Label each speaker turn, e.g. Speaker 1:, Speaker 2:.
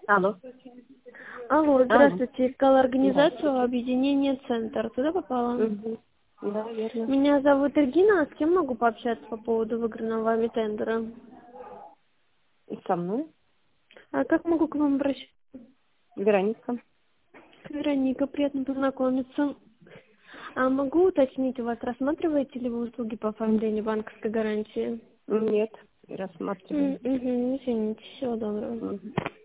Speaker 1: Алло.
Speaker 2: Алло,
Speaker 1: Алло.
Speaker 2: здравствуйте. Искала
Speaker 1: Да.
Speaker 2: организацию объединения «Центр». Туда попала?
Speaker 1: Мгм. Да, верно.
Speaker 2: Меня зовут Регина. А с кем могу пообщаться по поводу выигранного вами тендера?
Speaker 1: И со мной.
Speaker 2: А как могу к вам обращаться?
Speaker 1: Вероника.
Speaker 2: Вероника, приятно познакомиться. А могу уточнить, у вас рассматриваете ли вы услуги по оформлению банковской гарантии?
Speaker 1: Нет, не рассматриваем.
Speaker 2: Извините, всего доброго.
Speaker 1: Мгм.